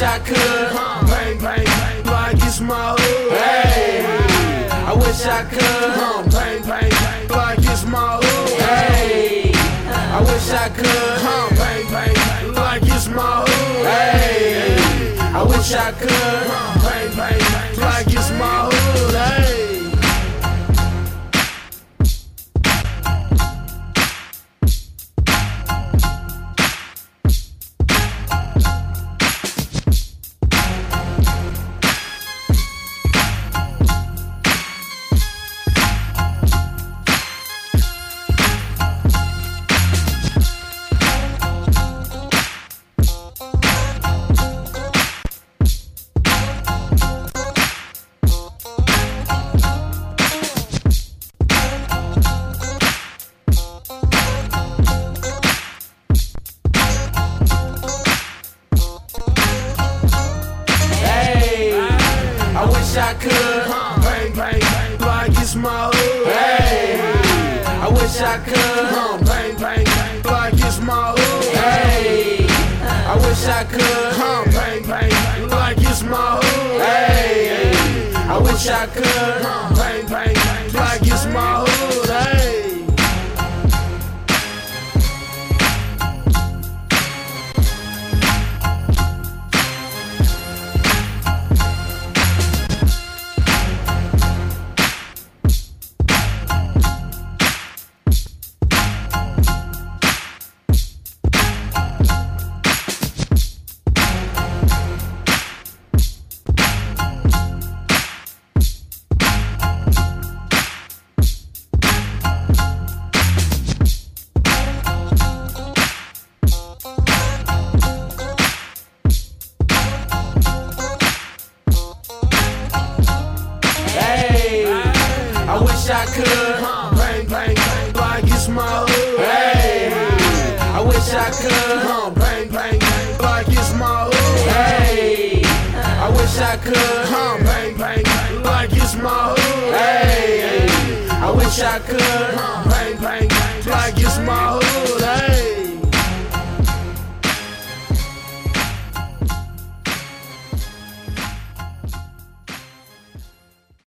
I could Bang, bang, bang, like it's my hood. Hey, I wish I could Bang, bang, bang, like it's my hood. Hey, I wish I could Bang, bang, bang, like it's my hood. Hey, I wish I could Bang, bang, bang, like it's my hood. Hey. I wish I could Bang, bang, bang, like it's my hood. Hey, I wish I could Bang, bang, bang, like it's my hood. Hey, I wish I could Bang, bang, bang, like it's my hood. Hey, I wish I could Bang, bang, bang, like it's my hood. Hey. I wish I could Bang, bang, bang, like it's my hood. Hey, I wish I could Bang, bang, bang, like it's my hood. Hey, I wish I could Bang, bang, bang, like it's my hood. Hey, I wish I could Bang, bang, bang, like it's my hood.